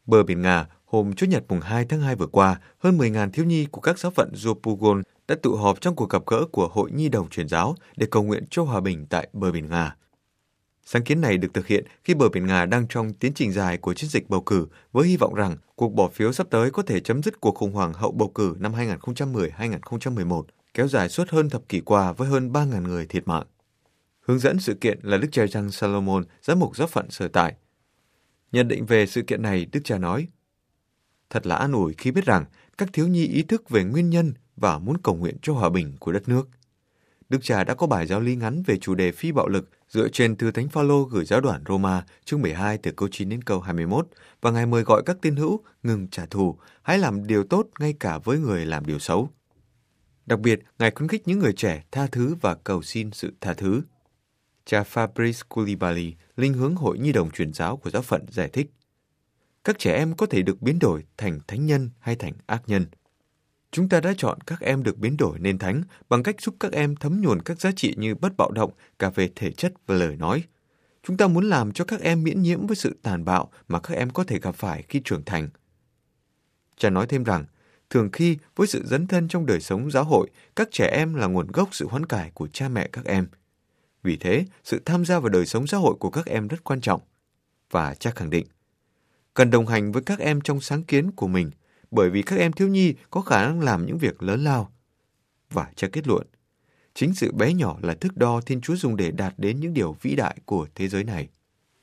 Bờ biển Nga, hôm Chủ nhật mùng 2 tháng 2 vừa qua, hơn 10.000 thiếu nhi của các giáo phận Zopugon đã tụ họp trong cuộc gặp gỡ của Hội Nhi đồng Truyền giáo để cầu nguyện cho hòa bình tại bờ biển Nga. Sáng kiến này được thực hiện khi bờ biển Nga đang trong tiến trình dài của chiến dịch bầu cử với hy vọng rằng cuộc bỏ phiếu sắp tới có thể chấm dứt cuộc khủng hoảng hậu bầu cử năm 2010-2011, kéo dài suốt hơn thập kỷ qua với hơn 3.000 người thiệt mạng. Hướng dẫn sự kiện là Đức cha Jean Salomon, giám mục giáo phận sở tại. Nhận định về sự kiện này, Đức cha nói, thật là an ủi khi biết rằng các thiếu nhi ý thức về nguyên nhân và muốn cầu nguyện cho hòa bình của đất nước. Đức cha đã có bài giáo lý ngắn về chủ đề phi bạo lực dựa trên thư Thánh Phaolô gửi giáo đoàn Roma chương 12 từ câu 9 đến câu 21 và Ngài mời gọi các tín hữu ngừng trả thù, hãy làm điều tốt ngay cả với người làm điều xấu. Đặc biệt, Ngài khuyến khích những người trẻ tha thứ và cầu xin sự tha thứ. Cha Fabrice Coulibaly, linh hướng Hội Nhi đồng Truyền giáo của giáo phận giải thích, các trẻ em có thể được biến đổi thành thánh nhân hay thành ác nhân. Chúng ta đã chọn các em được biến đổi nên thánh bằng cách giúp các em thấm nhuần các giá trị như bất bạo động cả về thể chất và lời nói. Chúng ta muốn làm cho các em miễn nhiễm với sự tàn bạo mà các em có thể gặp phải khi trưởng thành. Cha nói thêm rằng, thường khi với sự dấn thân trong đời sống giáo hội, các trẻ em là nguồn gốc sự hoán cải của cha mẹ các em. Vì thế, sự tham gia vào đời sống xã hội của các em rất quan trọng. Và cha khẳng định, cần đồng hành với các em trong sáng kiến của mình, bởi vì các em thiếu nhi có khả năng làm những việc lớn lao. Và cha kết luận, chính sự bé nhỏ là thước đo Thiên Chúa dùng để đạt đến những điều vĩ đại của thế giới này.